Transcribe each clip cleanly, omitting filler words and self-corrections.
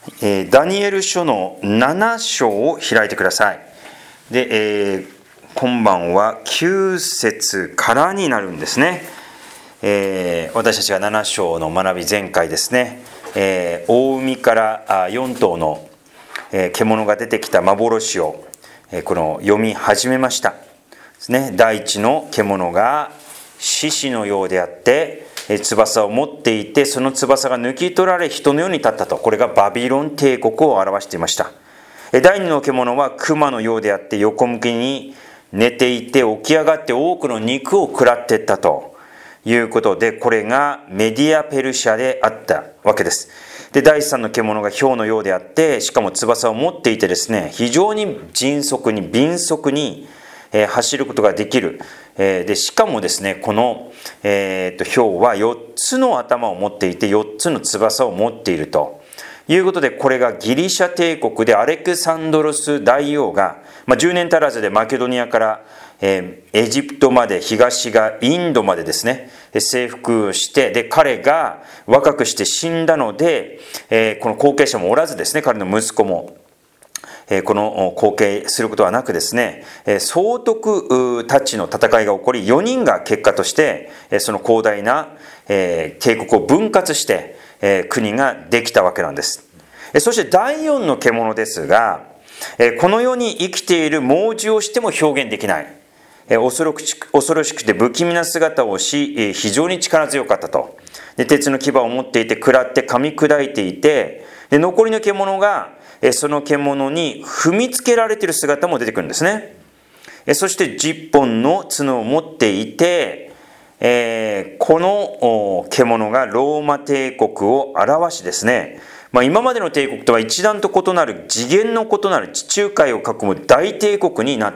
ダニエル書の7章を開いてください。で、今晩は9節からになるんですね。私たちが7章の学び前回ですね、大海から4頭の獣が出てきた幻をこの読み始めましたですね。第一の獣が獅子のようであって翼を持っていて、その翼が抜き取られ人のように立ったと。これがバビロン帝国を表していました。第二の獣は熊のようであって横向きに寝ていて起き上がって多くの肉を食らっていったということで、これがメディアペルシャであったわけです。で、第三の獣が豹のようであって、しかも翼を持っていてですね、非常に迅速に敏速に走ることができる。でしかもですね、この、豹は4つの頭を持っていて4つの翼を持っているということで、これがギリシャ帝国でアレクサンドロス大王が、10年足らずでマケドニアからエジプトまで、東がインドまでですね征服して、で彼が若くして死んだので、この後継者もおらずですね、彼の息子もこの後継することはなくですね、総督たちの戦いが起こり、4人が結果としてその広大な帝国を分割して国ができたわけなんです。そして第4の獣ですが、この世に生きている猛獣をしても表現できない、恐ろしくて不気味な姿をし、非常に力強かったと。で鉄の牙を持っていて食らって噛み砕いていて、で残りの獣がその獣に踏みつけられている姿も出てくるんですね。そして10本の角を持っていて、この獣がローマ帝国を表しですね、今までの帝国とは一段と異なる、次元の異なる地中海を囲む大帝国になって、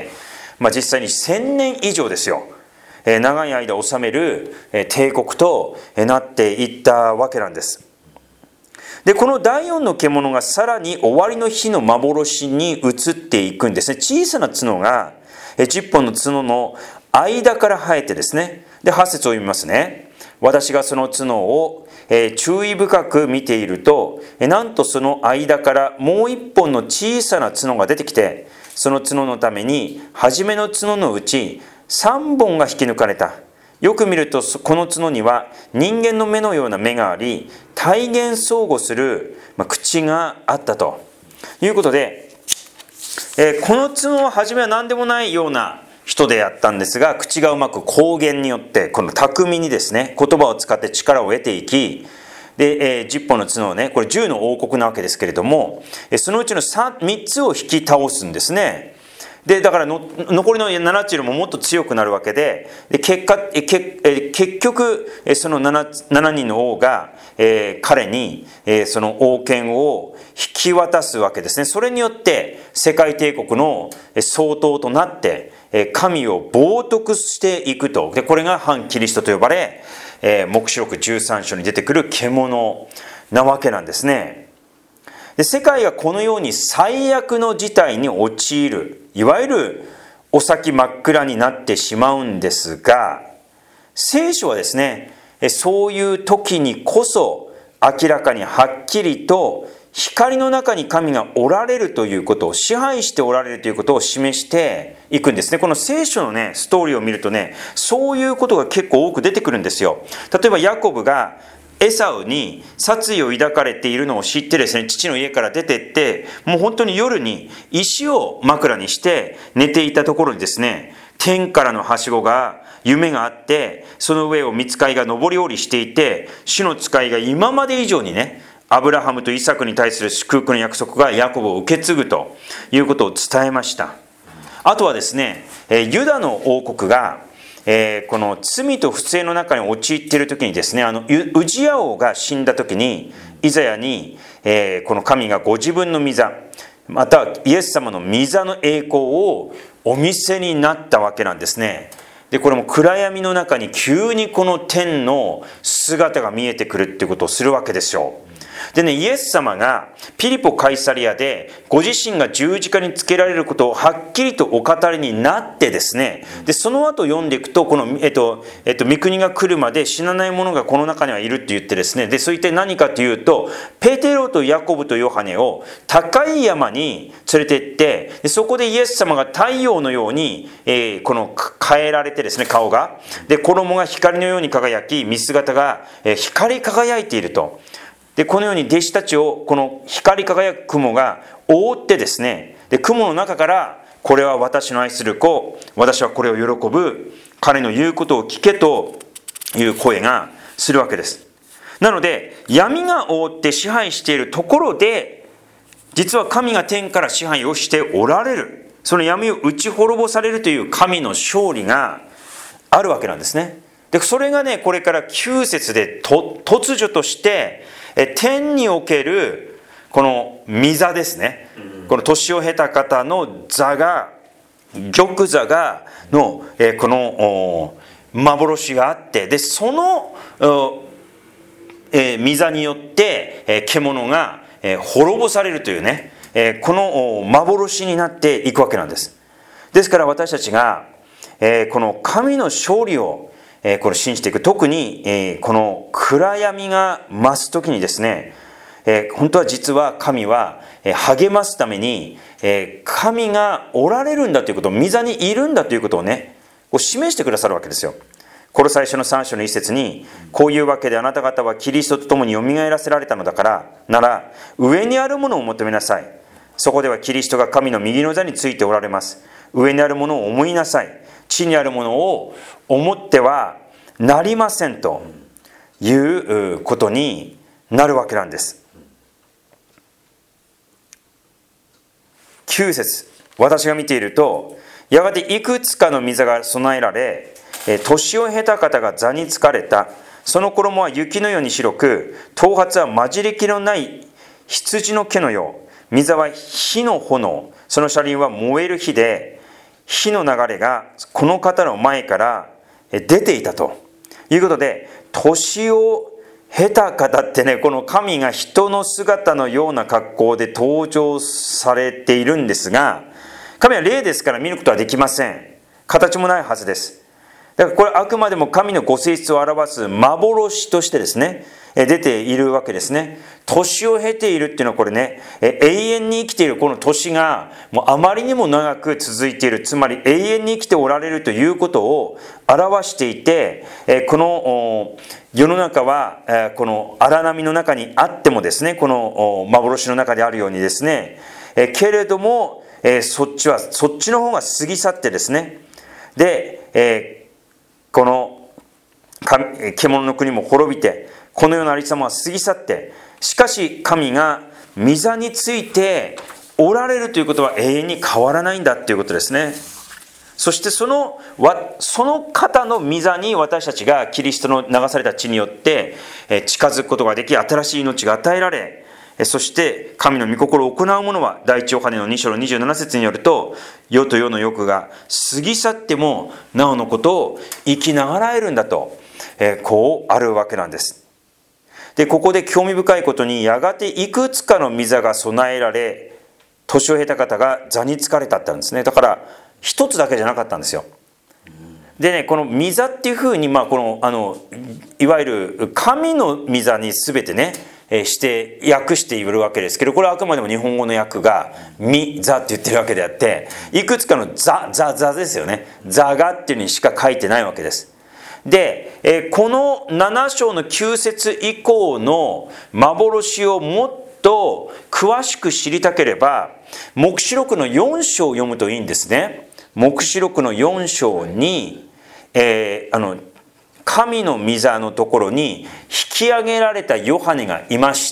実際に1000年以上ですよ、長い間治める帝国となっていったわけなんです。でこの第4の獣がさらに終わりの日の幻に移っていくんですね。小さな角が10本の角の間から生えてですね、で8節を読みますね。私がその角を注意深く見ていると、なんとその間からもう一本の小さな角が出てきて、その角のために初めの角のうち3本が引き抜かれた。よく見るとこの角には人間の目のような目があり、体現相互する口があったということで、この角は初めは何でもないような人であったんですが、口がうまく口言によってこの巧みにですね言葉を使って力を得ていき、で10本の角をね、これ10の王国なわけですけれども、そのうちの 3つを引き倒すんですね。でだから残りの7つよりももっと強くなるわけで、結局その 7人の王が彼にその王権を引き渡すわけですね。それによって世界帝国の総統となって神を冒涜していくと。でこれが反キリストと呼ばれ、黙示録13章に出てくる獣なわけなんですね。で世界がこのように最悪の事態に陥る、いわゆるお先真っ暗になってしまうんですが、聖書はですね、そういう時にこそ明らかにはっきりと光の中に神がおられるということを、支配しておられるということを示していくんですね。この聖書のねストーリーを見るとね、そういうことが結構多く出てくるんですよ。例えばヤコブがエサウに殺意を抱かれているのを知ってですね、父の家から出てって、もう本当に夜に石を枕にして寝ていたところにですね、天からのはしごが夢があって、その上を御使いが上り下りしていて、主の使いが今まで以上にね、アブラハムとイサクに対する祝福の約束がヤコブを受け継ぐということを伝えました。あとはですね、ユダの王国がこの罪と不正の中に陥っている時にですね、ウジヤ王が死んだ時にイザヤに、この神がご自分の御座、またイエス様の御座の栄光をお見せになったわけなんですね。でこれも暗闇の中に急にこの天の姿が見えてくるっていうことをするわけですよ。 でね、イエス様がピリポ・カイサリアでご自身が十字架につけられることをはっきりとお語りになってですね、でその後読んでいくと、この、御国が来るまで死なない者がこの中にはいるって言ってですね、でそういって何かというと、ペテロとヤコブとヨハネを高い山に連れて行って、でそこでイエス様が太陽のように、この変えられてですね、顔がで衣が光のように輝き、見姿が、光り輝いていると。でこのように弟子たちをこの光り輝く雲が覆ってですね、で雲の中からこれは私の愛する子、私はこれを喜ぶ、彼の言うことを聞けという声がするわけです。なので闇が覆って支配しているところで、実は神が天から支配をしておられる、その闇を打ち滅ぼされるという神の勝利があるわけなんですね。でそれがね、これから9節で突如として天におけるこの御座ですね、この年を経た方の座が、玉座がのこの幻があって、でその御座によって獣が滅ぼされるというね、この幻になっていくわけなんです。ですから私たちがこの神の勝利をこれ信じていく、特にこの暗闇が増す時にですね、本当は実は神は励ますために神がおられるんだということ、御座にいるんだということをね、こう示してくださるわけですよ。この最初の3章の一節に、こういうわけであなた方はキリストと共によみがえらせられたのだからなら、上にあるものを求めなさい。そこではキリストが神の右の座についておられます。上にあるものを思いなさい。地にあるものを思ってはなりませんということになるわけなんです。9節、私が見ていると、やがていくつかの御座が備えられ、年を経た方が座に就かれた。その衣は雪のように白く、頭髪は混じり気のない羊の毛のよう。御座は火の炎、その車輪は燃える火で、火の流れがこの方の前から出ていたということで、年を経た方ってね、この神が人の姿のような格好で登場されているんですが、神は霊ですから見ることはできません。形もないはずです。だからこれあくまでも神のご性質を表す幻としてですね、出ているわけですね。年を経ているっていうのはこれね、永遠に生きているこの年がもうあまりにも長く続いている、つまり永遠に生きておられるということを表していて、この世の中はこの荒波の中にあってもですね、この幻の中であるようにですね、けれどもそっちの方が過ぎ去ってですね、でこの獣の国も滅びて、このようなありさまは過ぎ去って、しかし神が御座についておられるということは永遠に変わらないんだということですね。そしてその方の御座に私たちがキリストの流された血によって近づくことができ、新しい命が与えられ、そして神の御心を行う者は第一ヨハネの2章の27節によると、世と世の欲が過ぎ去ってもなおのことを生きながらえるんだと、こうあるわけなんです。でここで興味深いことに、やがていくつかの御座が備えられ、年を経た方が座に就かれたってあるんですね。だから一つだけじゃなかったんですよ。でね、この御座っていうふうに、このいわゆる神の御座に全てねして訳しているわけですけど、これはあくまでも日本語の訳が御座って言ってるわけであって、いくつかの座ですよね。座がっていうにしか書いてないわけです。でこの7章の9節以降の幻をもっと詳しく知りたければ、黙示録の4章を読むといいんですね。黙示録の4章に、神の御座のところに引き上げられたヨハネがいまして、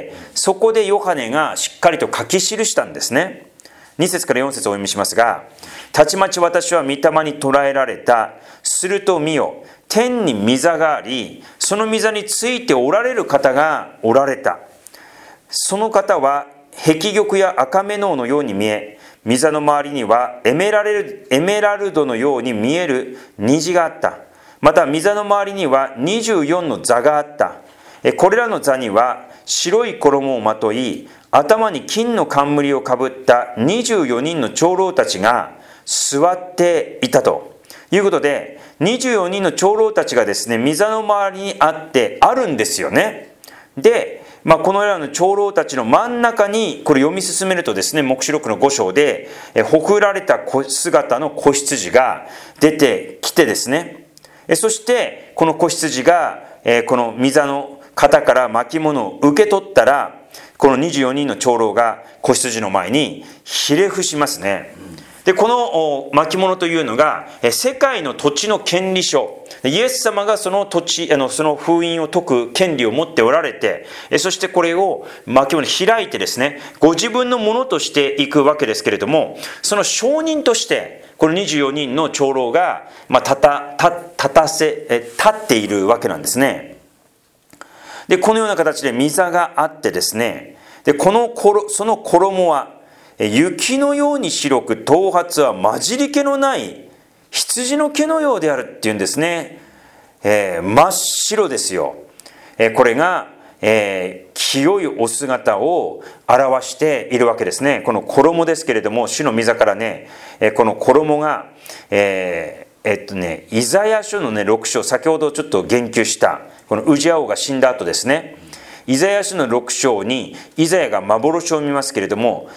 そこでヨハネがしっかりと書き記したんですね。2節から4節をお読みしますが、たちまち私は御霊に捉えられた。すると見よ、天に御座があり、その御座についておられる方がおられた。その方は壁玉や赤目ののように見え、御座の周りにはエメラルドのように見える虹があった。また御座の周りには24の座があった。これらの座には白い衣をまとい、頭に金の冠をかぶった24人の長老たちが座っていたということで、24人の長老たちがですね、御座の周りにあるんですよね。で、このような長老たちの真ん中に、これ読み進めるとですね、黙示録の5章で、ほくられた姿の子羊が出てきてですね、そしてこの子羊が、この御座の方から巻物を受け取ったら、この24人の長老が子羊の前にひれ伏しますね。で、この巻物というのが世界の土地の権利書、イエス様がその土地、その封印を解く権利を持っておられて、そしてこれを巻物開いてですね、ご自分のものとしていくわけですけれども、その証人としてこの24人の長老が立っているわけなんですね。で、このような形で御座があってですね、でその衣は雪のように白く、頭髪は混じり気のない羊の毛のようであるっていうんですね。真っ白ですよ。これが、清いお姿を表しているわけですね。この衣ですけれども、主の御座からね、この衣が、イザヤ書のね、6章、先ほどちょっと言及した、このウジヤ王が死んだ後ですね、イザヤ書の6章にイザヤが幻を見ますけれども、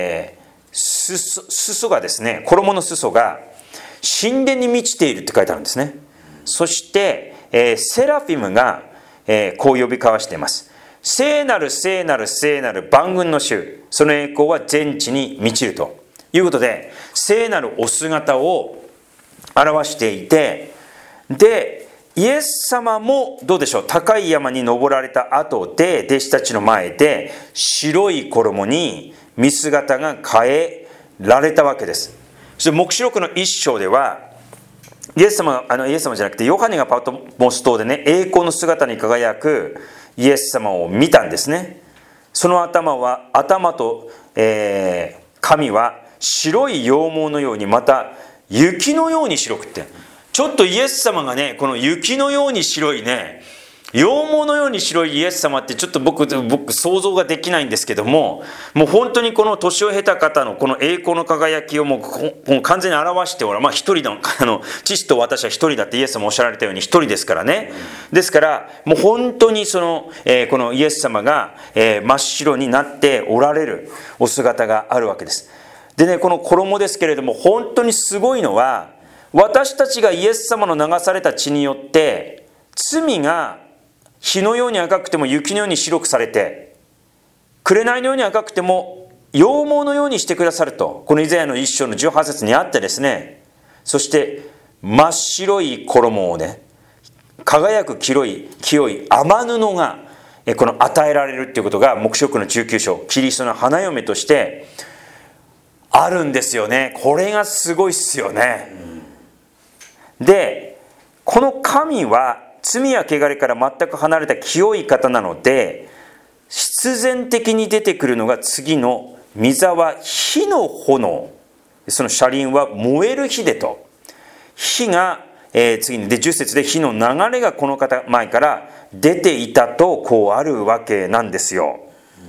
裾がですね、衣の裾が神殿に満ちているって書いてあるんですね。そして、セラフィムが、こう呼び交わしています。聖なる聖なる聖なる万軍の主、その栄光は全地に満ちるということで、聖なるお姿を表していて、でイエス様もどうでしょう、高い山に登られた後で弟子たちの前で白い衣に見姿が変えられたわけです。そして黙示録の1章ではイエス様じゃなくてヨハネがパトモス島でね、栄光の姿に輝くイエス様を見たんですね。その頭と、髪は白い羊毛のように、また雪のように白くって、ちょっとイエス様がね、この雪のように白いね、羊毛のように白いイエス様ってちょっと僕想像ができないんですけども、もう本当にこの年を経た方のこの栄光の輝きをもう完全に表しておら、一人の父と私は一人だってイエス様おっしゃられたように一人ですからね。ですからもう本当にこのイエス様が、真っ白になっておられるお姿があるわけです。でね、この衣ですけれども、本当にすごいのは、私たちがイエス様の流された血によって罪が火のように赤くても雪のように白くされて、紅のように赤くても羊毛のようにしてくださると、このイザヤの1章の18節にあってですね、そして真っ白い衣をね、輝く清い雨布がこの与えられるということが黙示録の19章、キリストの花嫁としてあるんですよね。これがすごいっすよね。で、この神は罪や汚れから全く離れた清い方なので、必然的に出てくるのが次の御座は火の炎、その車輪は燃える火でと、火が、次にで10節で火の流れがこの方前から出ていたとこうあるわけなんですよ。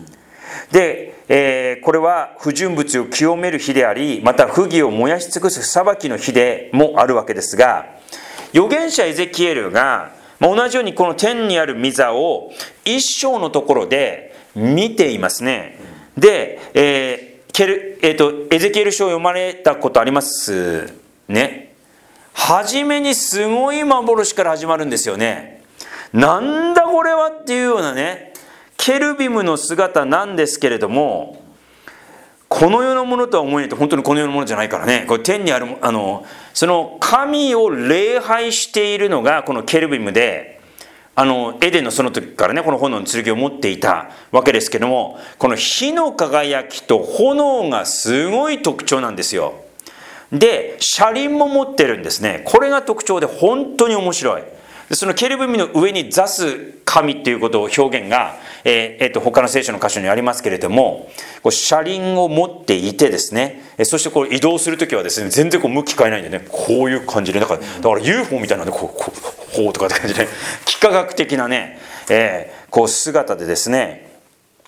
で、これは不純物を清める火であり、また不義を燃やし尽くす裁きの火でもあるわけですが、預言者エゼキエルが同じようにこの天にある御座を一章のところで見ていますね。で、エゼキエル書を読まれたことありますね。初めにすごい幻から始まるんですよね。なんだこれはっていうようなね、ケルビムの姿なんですけれども、この世のものとは思えないと、本当にこの世のものじゃないからね。これ天にあるその神を礼拝しているのがこのケルビムで、エデンのその時からね、この炎の剣を持っていたわけですけども、この火の輝きと炎がすごい特徴なんですよ。で、車輪も持ってるんですね。これが特徴で本当に面白い。そのケルビムの上に座す神っていうことを表現が、他の聖書の箇所にありますけれども、こう車輪を持っていてですね、そしてこう移動するときはですね、全然こう向き変えないんでね、こういう感じで、だから UFO みたいなのでこうとかって感じで、幾何学的なね、こう姿でですね、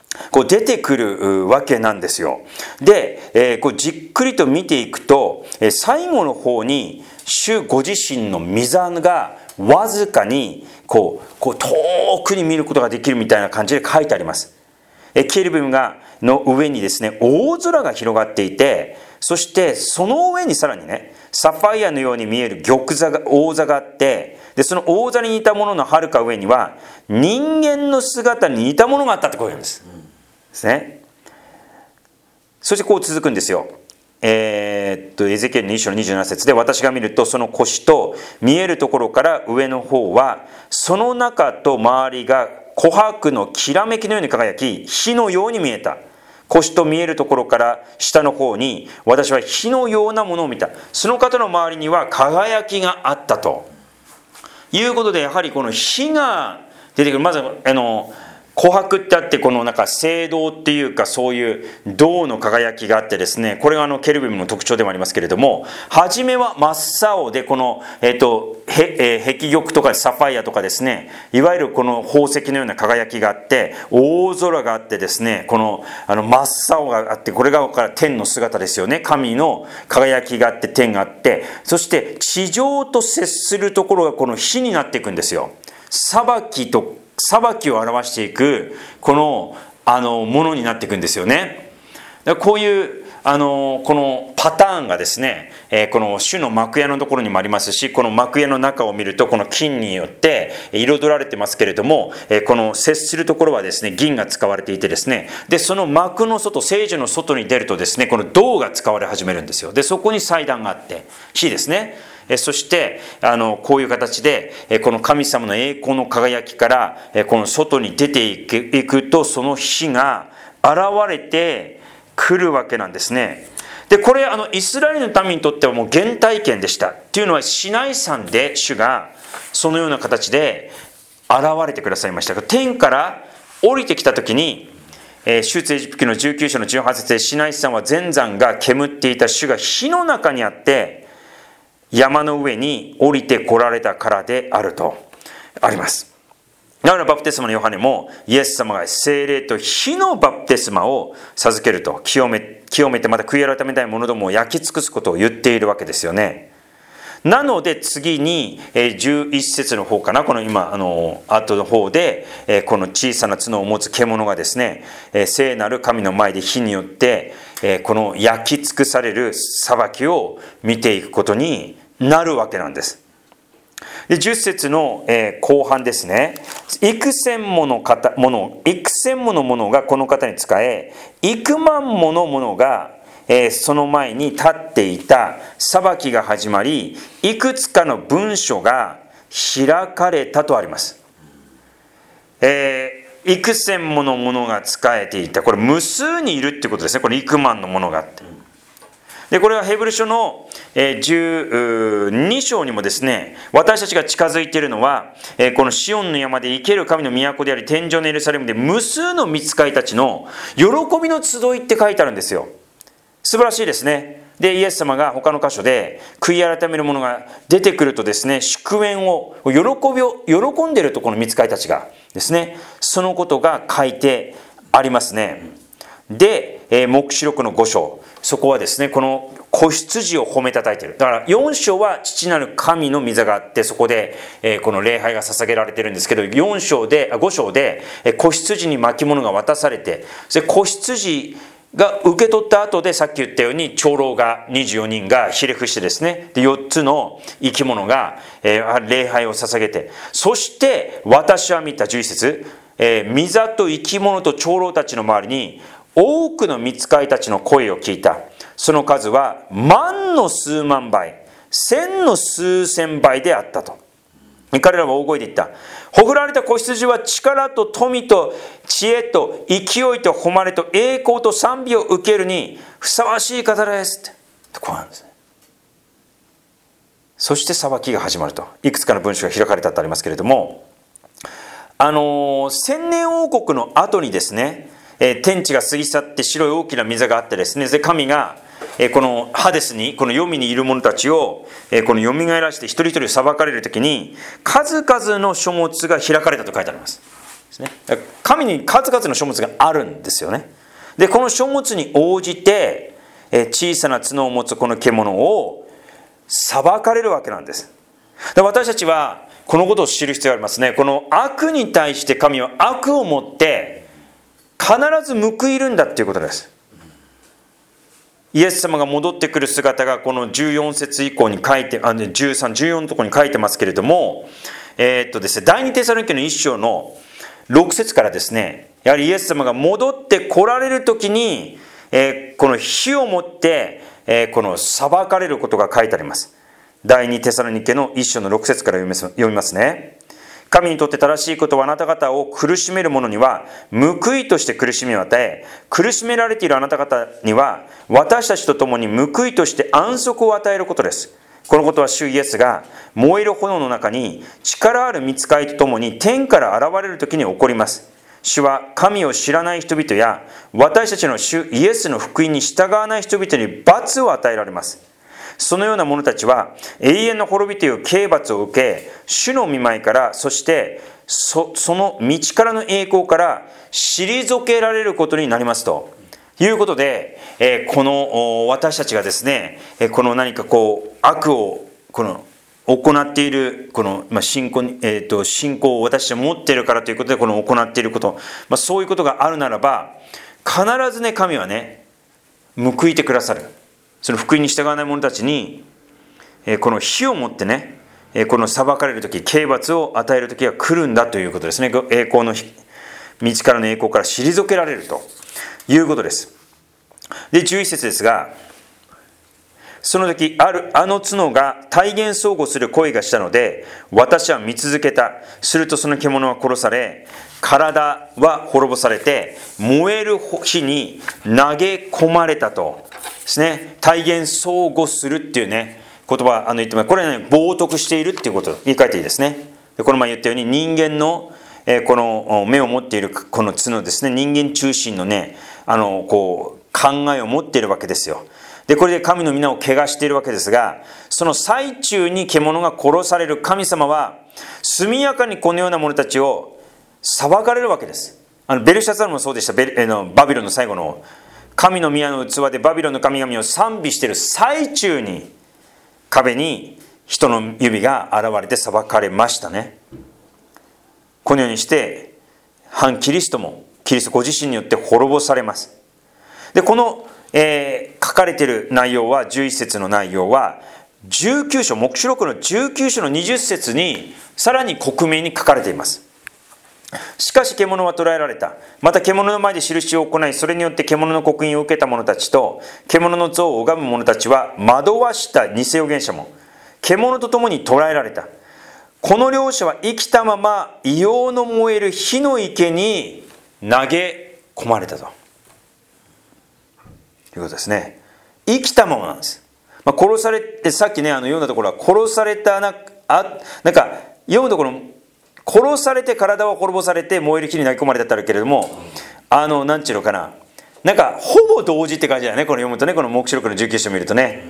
こう出てくるわけなんですよ。で、こうじっくりと見ていくと、最後の方に主ご自身の御座がわずかにこう遠くに見ることができるみたいな感じで書いてあります。ケルビムの上にですね、大空が広がっていて、そしてその上にさらにね、サファイアのように見える玉座が、王座があって、でその王座に似たもののはるか上には人間の姿に似たものがあったってこういうんです。ですね。そしてこう続くんですよ。エゼキエルの2章の27節で、私が見るとその腰と見えるところから上の方はその中と周りが琥珀のきらめきのように輝き、火のように見えた。腰と見えるところから下の方に私は火のようなものを見た。その方の周りには輝きがあったということで、やはりこの火が出てくる。まず琥珀ってあって、このなんか青銅っていうか、そういう銅の輝きがあってですね、これがケルビムの特徴でもありますけれども、初めは真っ青で、この、壁玉とかサファイアとかですね、いわゆるこの宝石のような輝きがあって、大空があってですね、この真っ青があって、これが天の姿ですよね。神の輝きがあって、天があって、そして地上と接するところがこの火になっていくんですよ。裁きを表していくこのものになっていくんですよね。こういうこのパターンがですね、この主の幕屋のところにもありますし、この幕屋の中を見るとこの金によって彩られてますけれども、この接するところはですね、銀が使われていてですね、でその幕の外、聖所の外に出るとですね、この銅が使われ始めるんですよ。でそこに祭壇があって火ですね。そしてこういう形でこの神様の栄光の輝きからこの外に出ていくと、その火が現れてくるわけなんですね。でこれイスラエルの民にとってはもう原体験でした。っていうのは、シナイ山で主がそのような形で現れてくださいましたが、天から降りてきた時に、出エジプト記の19章の18節で、シナイ山は全山が煙っていた。主が火の中にあって山の上に降りて来られたからであるとあります。だからバプテスマのヨハネも、イエス様が聖霊と火のバプテスマを授けると、清めてまた悔い改めたい者どもを焼き尽くすことを言っているわけですよね。なので次に11節の方かな、この今後の方でこの小さな角を持つ獣がですね、聖なる神の前で火によってこの焼き尽くされる裁きを見ていくことになるわけなんです。で10節の後半ですね、幾千ものものがこの方に仕え、幾万ものものがその前に立っていた。裁きが始まり、いくつかの文書が開かれたとあります。幾千ものものが仕えていた。これ無数にいるってことですね。これ幾万のものがあって。でこれはヘブル書の12章にもですね、私たちが近づいているのはこのシオンの山で生ける神の都であり、天上のエルサレムで無数の御使いたちの喜びの集いって書いてあるんですよ。素晴らしいですね。でイエス様が他の箇所で悔い改める者が出てくるとですね、祝宴を喜んでいると、この御使いたちがですね、そのことが書いてありますね。で黙示録の5章、そこはですね、この子羊を褒めたたえている。だから4章は父なる神の御座があって、そこでこの礼拝が捧げられているんですけど、5章で子羊に巻物が渡されて、それ子羊が受け取った後で、さっき言ったように長老が24人がひれ伏してですね、で4つの生き物が礼拝を捧げて、そして私は見た11節、御座と生き物と長老たちの周りに多くの御使いたちの声を聞いた。その数は万の数万倍、千の数千倍であったと。彼らは大声で言った。ほふられた子羊は力と富と知恵と勢いと誉れと栄光と賛美を受けるにふさわしい方ですってこうなんですね。そして裁きが始まると、いくつかの文書が開かれたとありますけれども、千年王国の後にですね、天地が過ぎ去って白い大きな御座があってですね、で神がこのハデスに、この黄泉にいる者たちをこの蘇らして一人一人裁かれるときに、数々の書物が開かれたと書いてあります。 ですね。神に数々の書物があるんですよね。でこの書物に応じて小さな角を持つこの獣を裁かれるわけなんです。で私たちはこのことを知る必要がありますね。この悪に対して神は悪をもって必ず報いるんだということです。イエス様が戻ってくる姿がこの14節以降に書いて、13、14のところに書いてますけれども、ですね、第二テサロニケの1章の6節からですね、やはりイエス様が戻って来られる時に、この火をもって、この裁かれることが書いてあります。第二テサロニケの1章の6節から読みますね。神にとって正しいことはあなた方を苦しめる者には報いとして苦しみを与え、苦しめられているあなた方には私たちと共に報いとして安息を与えることです。このことは主イエスが燃える炎の中に力ある御使いと共に天から現れる時に起こります。主は神を知らない人々や私たちの主イエスの福音に従わない人々に罰を与えられます。そのような者たちは永遠の滅びという刑罰を受け、主の御前から、そしてその道からの栄光から退けられることになりますということで、この私たちがですね、この何かこう悪をこの行っているこの信仰を私たちは持っているからということでこの行っていること、そういうことがあるならば必ずね神はね報いてくださる。その福音に従わない者たちにこの火をもってねこの裁かれる時、刑罰を与える時が来るんだということですね。栄光の道からの栄光から退けられるということです。で11節ですが、その時あの角が体現相互する声がしたので私は見続けた。するとその獣は殺され、体は滅ぼされて燃える火に投げ込まれたとですね。体現相互するっていうね言葉言ってます。これはね冒涜しているっていうことを言い換えていいですね。でこの前言ったように人間のこの目を持っているこの角ですね、人間中心のねこう考えを持っているわけですよ。でこれで神の皆を汚しているわけですが、その最中に獣が殺される神様は速やかにこのような者たちを裁かれるわけです。ベルシャザルもそうでした。バビロンの最後の神の宮の器でバビロンの神々を賛美している最中に壁に人の指が現れて裁かれましたね。このようにして反キリストもキリストご自身によって滅ぼされます。でこの、書かれている内容は11節の内容は19章黙示録の19章の20節にさらに克明に書かれています。しかし獣は捕らえられた。また獣の前で印を行い、それによって獣の刻印を受けた者たちと獣の像を拝む者たちは惑わした偽預言者も獣と共に捕らえられた。この両者は生きたまま異様の燃える火の池に投げ込まれたということですね。生きたままなんです。殺されて、さっきね読んだところは殺されたなんか読むところ殺されて体は滅ぼされて燃える火に投げ込まれたってあるけれども、なんちゅうのかな、なんかほぼ同時って感じだよね。この読むとね、この黙示録の19章を見るとね、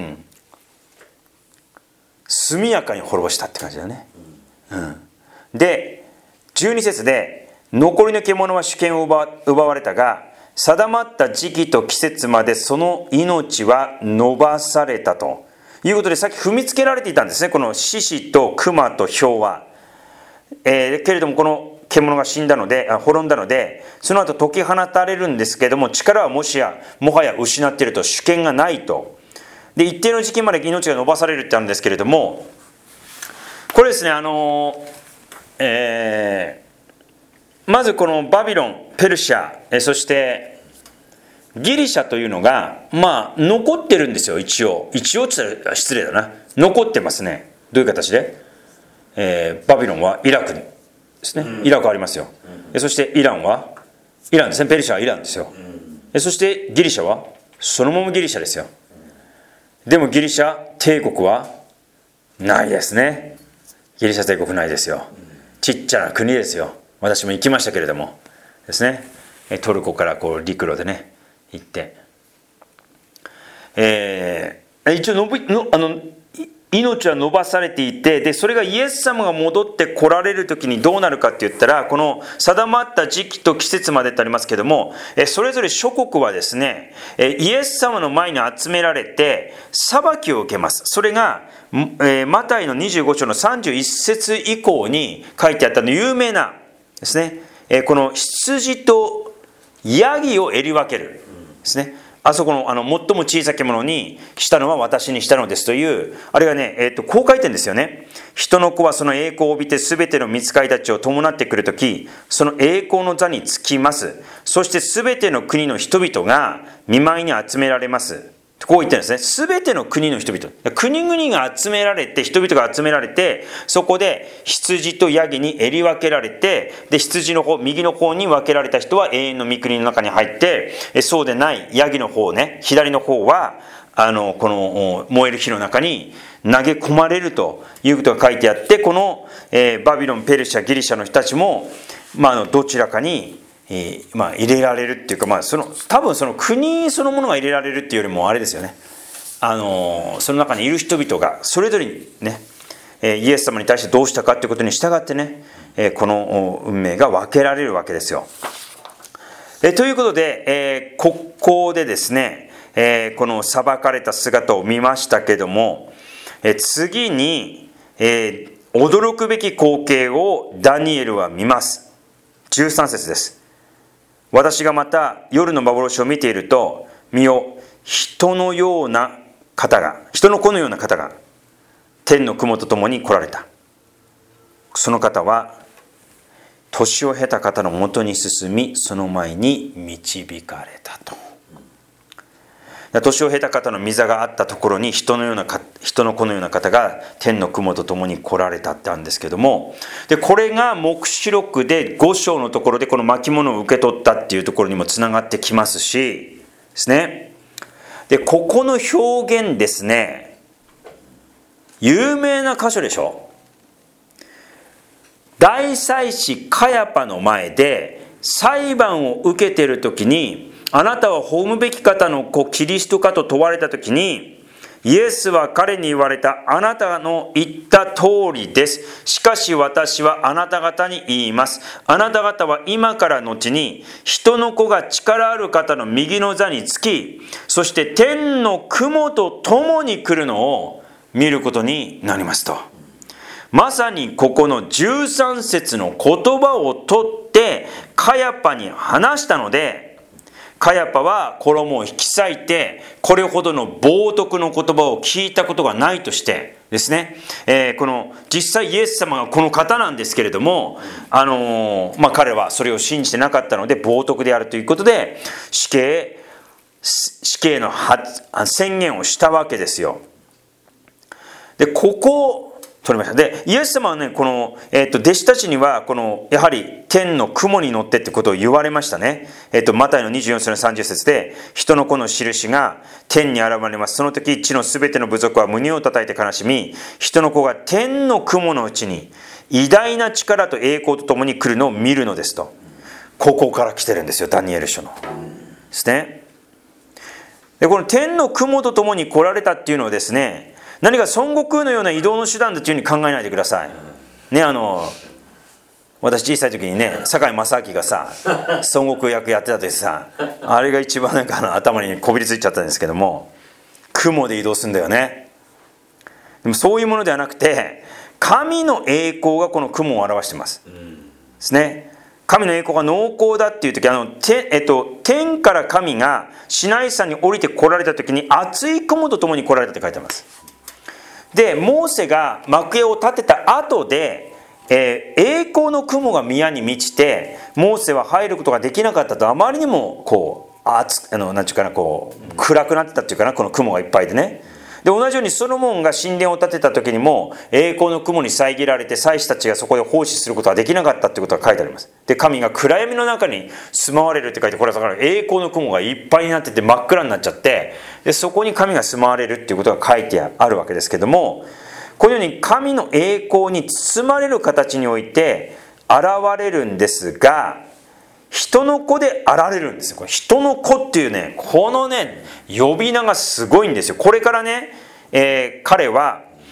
速やかに滅ぼしたって感じだよね。で12節で残りの獣は主権を奪われたが、定まった時期と季節までその命は伸ばされたということで、さっき踏みつけられていたんですね、この獅子と熊と豹は。けれどもこの獣が滅んだのでその後解き放たれるんですけれども、力はもはや失っていると、主権がないと。で一定の時期まで命が伸ばされるってあるんですけれども、これですねまずこのバビロン、ペルシャ、そしてギリシャというのが残ってるんですよ。一応って言ったら失礼だな、残ってますね。どういう形でバビロンはイラクにですね、イラクありますよ。そしてイランですね、ペルシャはイランですよ。そしてギリシャはそのままギリシャですよ。でもギリシャ帝国はないですね。ギリシャ帝国ないですよ。ちっちゃな国ですよ。私も行きましたけれどもですね、トルコからこう陸路でね行って、一応命は伸ばされていて、でそれがイエス様が戻って来られる時にどうなるかって言ったら、この定まった時期と季節までってありますけども、それぞれ諸国はですね、イエス様の前に集められて裁きを受けます。それがマタイの25章の31節以降に書いてあったの有名なですね、この羊とヤギを襟分けるですね。あそこの最も小さきものにしたのは私にしたのですという、あれがね、こう書いてるんですよね。人の子はその栄光を帯びて全ての御使いたちを伴ってくるとき、その栄光の座につきます。そして全ての国の人々が御前に集められます。こう言ってるんですね。全ての国の人々。国々が集められて、人々が集められて、そこで羊とヤギに襟分けられて、で羊の方、右の方に分けられた人は永遠の御国の中に入って、そうでないヤギの方ね、左の方はこの燃える火の中に投げ込まれるということが書いてあって、このバビロン、ペルシャ、ギリシャの人たちも、どちらかに入れられるっていうか、多分その国そのものが入れられるっていうよりもあれですよね、その中にいる人々がそれぞれにね、イエス様に対してどうしたかっていうことに従ってね、この運命が分けられるわけですよ。ということで、ここでですね、この裁かれた姿を見ましたけども、次に、驚くべき光景をダニエルは見ます。13節です。私がまた夜の幻を見ていると、見よ、人の子のような方が天の雲とともに来られた。その方は年を経た方のもとに進み、その前に導かれたと。年を経た方の御座があったところに人の子のような方が天の雲とともに来られたってあるんですけども、でこれが黙示録で5章のところでこの巻物を受け取ったっていうところにもつながってきますしですね。でここの表現ですね、有名な箇所でしょ。大祭司カヤパの前で裁判を受けている時に、あなたは葬むべき方の子キリストかと問われた時に、イエスは彼に言われた。あなたの言った通りです。しかし私はあなた方に言います。あなた方は今から後に人の子が力ある方の右の座につき、そして天の雲と共に来るのを見ることになりますと。まさにここの13節の言葉を取ってカヤパに話したので、カヤパは衣を引き裂いて、これほどの冒涜の言葉を聞いたことがないとしてですね、この実際イエス様がこの方なんですけれども、彼はそれを信じてなかったので冒涜であるということで死刑の宣言をしたわけですよ。でここ取りました。でイエス様はね、この、弟子たちにはこのやはり天の雲に乗ってってことを言われましたね。マタイの24章の30節で、人の子の印が天に現れます。その時地のすべての部族は胸を叩いて悲しみ、人の子が天の雲のうちに偉大な力と栄光とともに来るのを見るのですと。ここから来てるんですよ、ダニエル書のですね。でこの天の雲とともに来られたっていうのはですね、何か孫悟空のような移動の手段だというふうに考えないでくださいね。私小さい時にね、堺正明がさ孫悟空役やってた時さ、あれが一番頭にこびりついちゃったんですけども、雲で移動するんだよね。でもそういうものではなくて、神の栄光がこの雲を表していますですね。神の栄光が濃厚だっていう時、天から神がシナイ山に降りて来られた時に厚い雲とともに来られたって書いてあります。でモーセが幕屋を建てた後で、栄光の雲が宮に満ちてモーセは入ることができなかったと。あまりにもこうなんていうかな、こう暗くなってたっていうかな、この雲がいっぱいでね。で同じようにソロモンが神殿を建てた時にも栄光の雲に遮られて祭司たちがそこで奉仕することができなかったってことが書いてあります。で神が暗闇の中に住まわれるって書いて、これはだから栄光の雲がいっぱいになってて真っ暗になっちゃって、でそこに神が住まわれるっていうことが書いてあるわけですけども、このように神の栄光に包まれる形において現れるんですが、人の子であられるんですよ。これ人の子っていうね、このね呼び名がすごいんですよ。これからね、彼は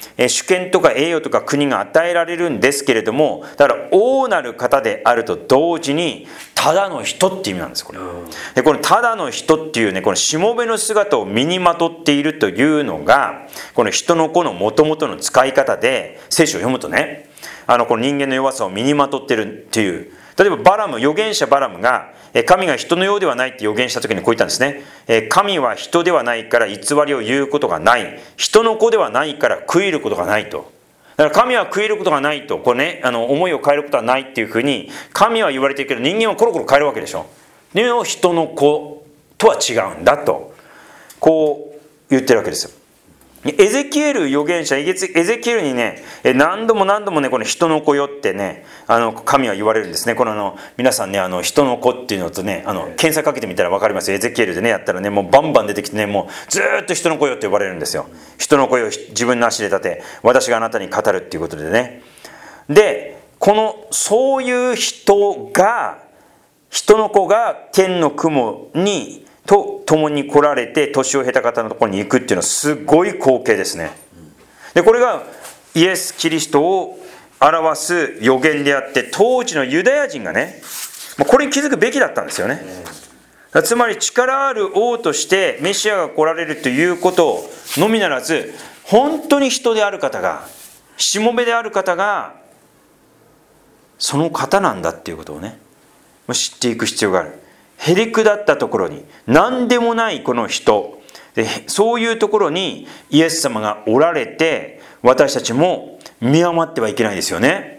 主権とか栄誉とか国が与えられるんですけれども、だから王なる方であると同時にただの人って意味なんです。これで、このただの人っていうね、このしもべの姿を身にまとっているというのがこの人の子の元々の使い方で、聖書を読むとね、この人間の弱さを身にまとっているっていう。例えばバラム、預言者バラムが神が人のようではないって予言した時にこう言ったんですね。神は人ではないから偽りを言うことがない。人の子ではないから悔いることがないと。だから神は悔いることがないと、これね、思いを変えることはないっていうふうに神は言われてるけど、人間はコロコロ変えるわけでしょ。でも人の子とは違うんだと、こう言ってるわけですよ。エゼキエル預言者、エゼキエルにね、何度もね、この人の子よってね、神は言われるんですね。この皆さんね、人の子っていうのとね、検索かけてみたら分かりますよ。エゼキエルでね、やったらね、もうバンバン出てきてね、もうずっと人の子よって呼ばれるんですよ。人の子よ、自分の足で立て、私があなたに語るっていうことでね。で、そういう人の子が天の雲にと共に来られて年を経た方のところに行くっていうのはすごい光景ですね。でこれがイエス・キリストを表す予言であって、当時のユダヤ人がね、これに気づくべきだったんですよね。つまり力ある王としてメシアが来られるということのみならず、本当に人である方が、しもべである方がその方なんだっていうことをね、知っていく必要がある。へりくだったところに何でもないこの人で、そういうところにイエス様がおられて、私たちも見余ってはいけないですよね。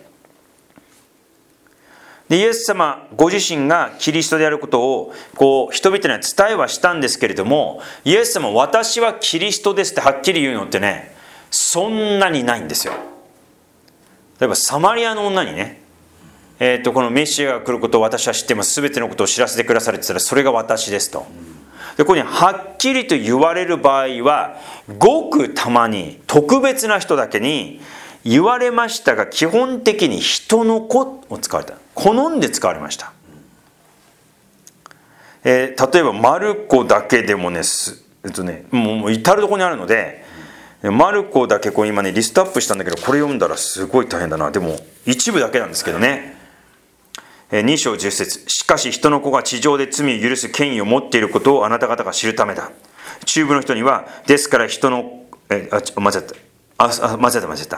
でイエス様ご自身がキリストであることを人々には伝えはしたんですけれども、イエス様私はキリストですってはっきり言うのってね、そんなにないんですよ。例えばサマリアの女にね、このメシアが来ることを私は知っています、全てのことを知らせてくださるって言ったら、それが私ですと。でここにはっきりと言われる場合は、ごくたまに特別な人だけに言われましたが、基本的に人の子を使われた、好んで使われました。例えばマルコだけでもね、もう至るところにあるので、マルコだけ今ねリストアップしたんだけど、これ読んだらすごい大変だな。でも一部だけなんですけどね。2章10節、しかし人の子が地上で罪を許す権威を持っていることをあなた方が知るためだ。中部の人には、ですから人の間違った。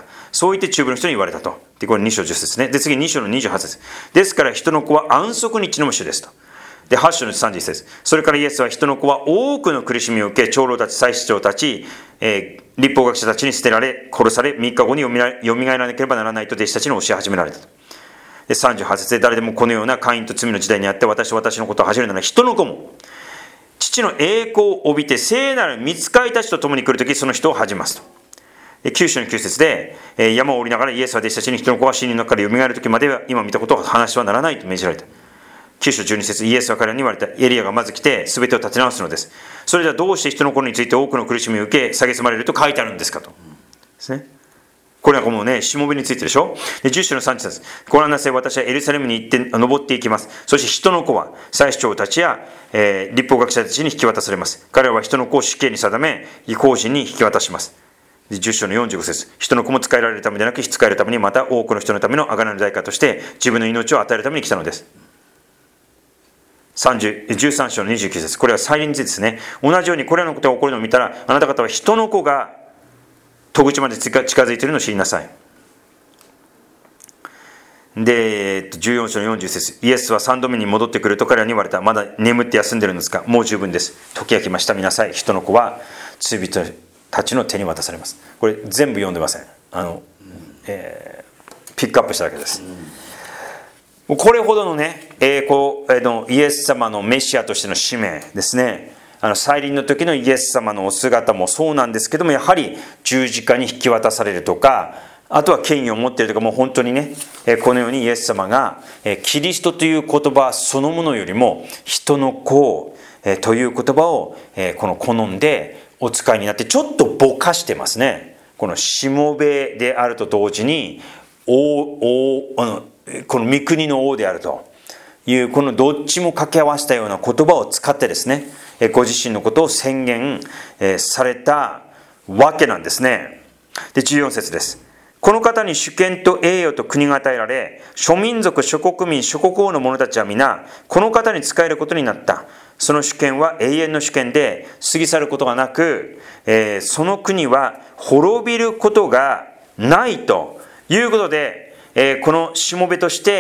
そう言って中部の人に言われたと。でこれ2章10節ね。で次2章の28節、ですから人の子は安息日の主ですと。で8章の31節、それからイエスは人の子は多くの苦しみを受け、長老たち、祭司長たち、律法学者たちに捨てられ殺され、3日後によみがえらなければならないと弟子たちに教え始められたと。で38節で、誰でもこのような姦淫と罪の時代にあって、私のことを恥じるなら、人の子も父の栄光を帯びて聖なる御使いたちと共に来るとき、その人を恥じますと。で9章の9節で、山を降りながらイエスは弟子たちに、人の子は死人の中からよみがえるときまでは今見たことを話はならないと命じられた。9章12節、イエスは彼らに言われた。エリアがまず来て全てを立て直すのです。それではどうして人の子について多くの苦しみを受け蔑まれると書いてあるんですかと。ですね。これはもうね、しもべについてでしょ。で10章の3節、ご覧なさい、私はエルサレムに行って登っていきます。そして人の子は祭司長たちや、律法学者たちに引き渡されます。彼らは人の子を死刑に定め、異邦人に引き渡します。で10章の45節、人の子も使えられるためでなく、使えるために、また多くの人のための贖いの代価として自分の命を与えるために来たのです。13章の29節、これは再臨についてですね。同じようにこれらのことが起こるのを見たら、あなた方は人の子が戸口まで近づいているのを知りなさい。で14章の40節、イエスは3度目に戻ってくると彼らに言われた。まだ眠って休んでるんですか。もう十分です。時が来ました。見なさい。人の子は罪人たちの手に渡されます。これ全部読んでません。ピックアップしただけです。これほどのね、イエス様のメシアとしての使命ですね。再臨の時のイエス様のお姿もそうなんですけども、やはり十字架に引き渡されるとか、あとは権威を持っているとか、もう本当にね、このようにイエス様がキリストという言葉そのものよりも人の子という言葉を好んでお使いになって、ちょっとぼかしてますね。このしもべであると同時にこの御国の王であるという、このどっちも掛け合わせたような言葉を使ってですね、ご自身のことを宣言されたわけなんですね。 で、14節です。この方に主権と栄誉と国が与えられ、諸民族、諸国民、諸国王の者たちは皆、この方に仕えることになった。その主権は永遠の主権で、過ぎ去ることがなく、その国は滅びることがないということで、このしもべとして、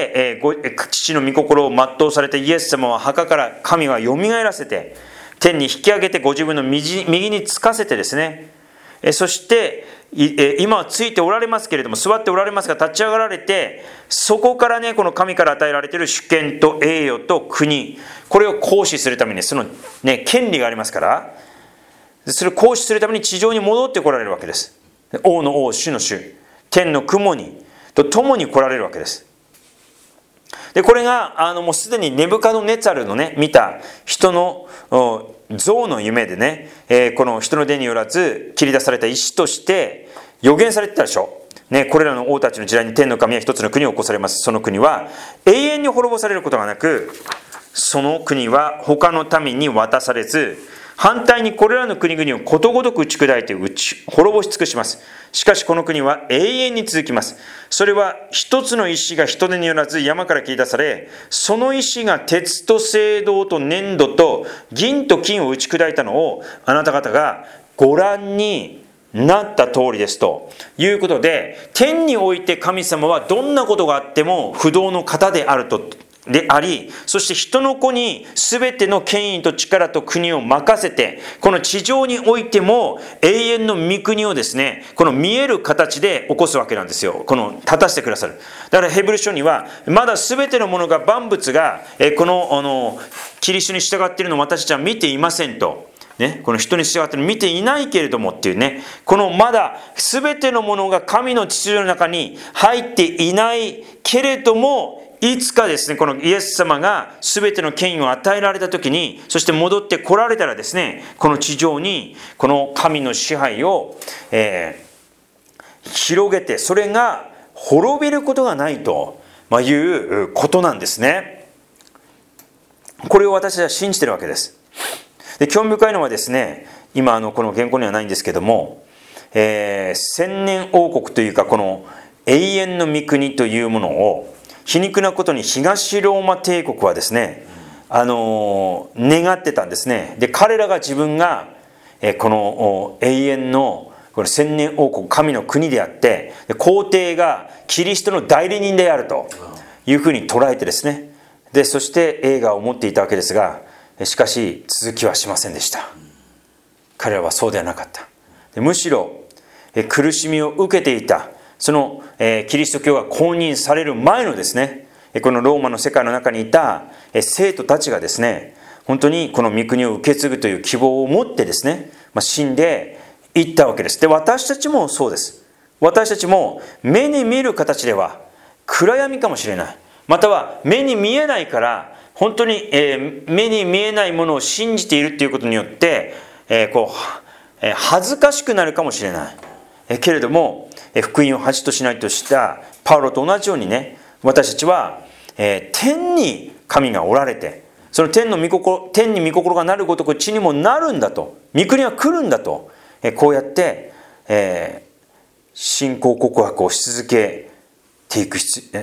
父の御心を全うされてイエス様は墓から神はよみがえらせて、天に引き上げてご自分の右につかせてですね、そして今はついておられますけれども、座っておられますが立ち上がられて、そこからね、この神から与えられている主権と栄誉と国、これを行使するためにそのね、権利がありますから、それを行使するために地上に戻ってこられるわけです。王の王、主の主、天の雲にと共に来られるわけです。で、これがもうすでにネブカドネツァルのね、見た人の像の夢でね、この人の手によらず切り出された石として予言されてたでしょ。ね、これらの王たちの時代に天の神は一つの国を起こされます。その国は永遠に滅ぼされることがなく、その国は他の民に渡されず、反対にこれらの国々をことごとく打ち砕いて滅ぼし尽くします。しかしこの国は永遠に続きます。それは一つの石が人手によらず山から切り出され、その石が鉄と青銅と粘土と銀と金を打ち砕いたのをあなた方がご覧になった通りですということで、天において神様はどんなことがあっても不動の方であるとであり、そして人の子に全ての権威と力と国を任せて、この地上においても永遠の御国をですね、この見える形で起こすわけなんですよ。この立たせてくださる。だからヘブル書にはまだ全てのものが、万物がこのキリストに従っているのを私たちは見ていませんと。ね、この人に従っているのを見ていないけれどもっていうね、このまだ全てのものが神の秩序の中に入っていないけれども、いつかですね、このイエス様が全ての権威を与えられた時に、そして戻って来られたらですね、この地上にこの神の支配を、広げて、それが滅びることがないということなんですね。これを私は信じているわけです。で、興味深いのはですね、今この原稿にはないんですけども、千年王国というか、この永遠の御国というものを皮肉なことに東ローマ帝国はですね、願ってたんですね。で、彼らが自分がこの永遠のこの千年王国、神の国であって、皇帝がキリストの代理人であるというふうに捉えてですね、でそして栄華を持っていたわけですが、しかし続きはしませんでした。彼らはそうではなかった。むしろ苦しみを受けていた、そのキリスト教が公認される前のですね、このローマの世界の中にいた生徒たちがですね、本当にこの御国を受け継ぐという希望を持ってですね、死んでいったわけです。で、私たちもそうです。私たちも目に見える形では暗闇かもしれない、または目に見えないから本当に目に見えないものを信じているということによって恥ずかしくなるかもしれない。けれども福音を恥としないとしたパウロと同じようにね、私たちは天に神がおられて、その天に御心がなるごとく地にもなるんだと、御国は来るんだと、こうやって信仰告白をし続けていく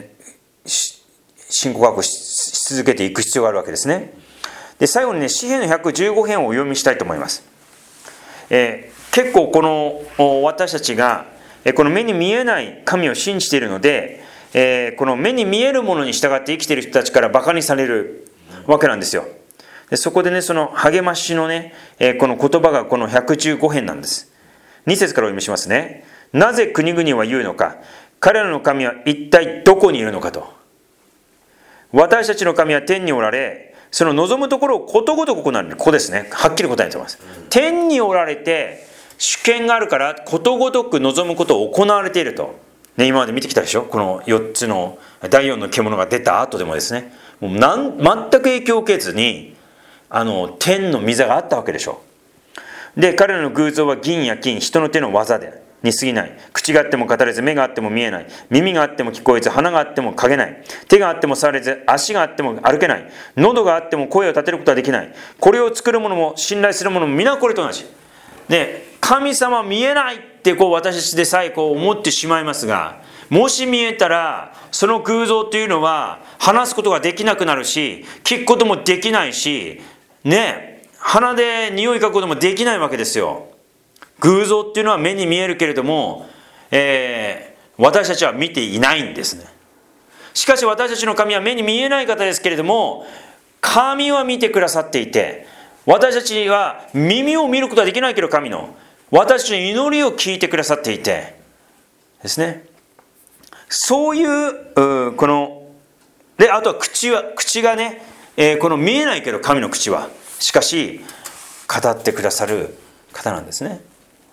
信仰告白し続けていく必要があるわけですね。で、最後にね、詩編の115編をお読みしたいと思います。結構この私たちがこの目に見えない神を信じているので、この目に見えるものに従って生きている人たちからバカにされるわけなんですよ。で、そこでね、その励ましのね、この言葉がこの115編なんです。2節からお読みしますね。なぜ国々は言うのか、彼らの神は一体どこにいるのかと。私たちの神は天におられ、その望むところをことごとく行われる。ここですね、はっきり答えてます。天におられて主権があるからことごとく望むことを行われていると、ね、今まで見てきたでしょ。この4つの第4の獣が出た後でもですね、もう全く影響を受けずに天の御座があったわけでしょ。で、彼らの偶像は銀や金、人の手の技に過ぎない。口があっても語れず、目があっても見えない。耳があっても聞こえず、鼻があっても嗅げない。手があっても触れず、足があっても歩けない。喉があっても声を立てることはできない。これを作る者も信頼する者も皆これと同じ。で、神様見えないってって私たちでさえ思ってしまいますが、もし見えたらその偶像というのは話すことができなくなるし、聞くこともできないしね、鼻で匂い嗅ぐこともできないわけですよ。偶像っていうのは目に見えるけれども、私たちは見ていないんですね。しかし私たちの神は目に見えない方ですけれども、神は見てくださっていて、私たちは耳を見ることはできないけど、神の私たちの祈りを聞いてくださっていてですね。そういうこので、あとは口がね、この見えないけど神の口はしかし語ってくださる方なんですね。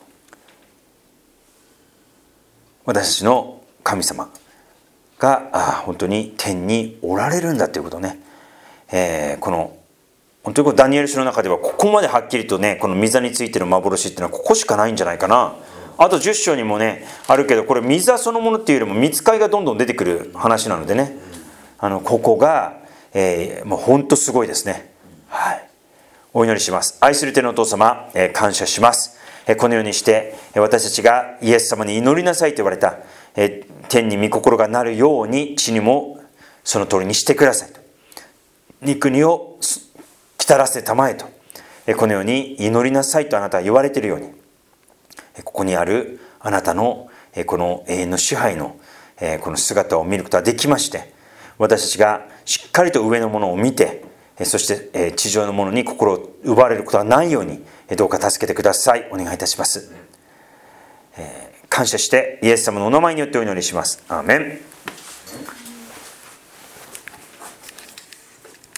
私たちの神様が本当に天におられるんだということをね、この本当にダニエル書の中ではここまではっきりとね、この御座についての幻っていうのはここしかないんじゃないかな。あと10章にもねあるけど、これ御座そのものっていうよりも御使いがどんどん出てくる話なのでね、ここが、もう本当すごいですね。はい、お祈りします。愛する天のお父様、感謝します。このようにして私たちがイエス様に祈りなさいと言われた、天に御心がなるように地にもその通りにしてくださいと、御国を来たらせたまえと、このように祈りなさいとあなたは言われているように、ここにあるあなたのこの永遠の支配のこの姿を見ることができまして、私たちがしっかりと上のものを見て、そして地上のものに心を奪われることがないようにどうか助けてください。お願いいたします。感謝してイエス様のお名前によってお祈りします。アーメン。